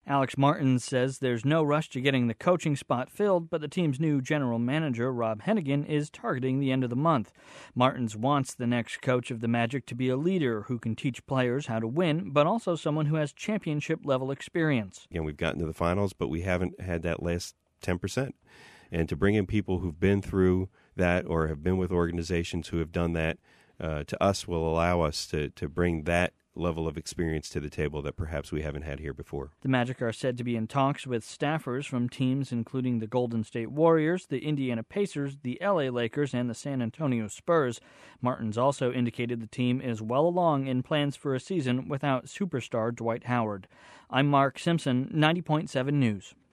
Alex Martins says there's no rush to getting the coaching spot filled, but the team's new general manager, Rob Hennigan, is targeting the end of the month. Martins wants the next coach of the Magic to be a leader who can teach players how to win, but also someone who has championship-level experience. Again, we've gotten to the finals, but we haven't had that last 10%. And to bring in people who've been through that or have been with organizations who have done that, to us will allow us to bring that level of experience to the table that perhaps we haven't had here before. The Magic are said to be in talks with staffers from teams including the Golden State Warriors, the Indiana Pacers, the LA Lakers, and the San Antonio Spurs. Martins also indicated the team is well along in plans for a season without superstar Dwight Howard. I'm Mark Simpson, 90.7 News.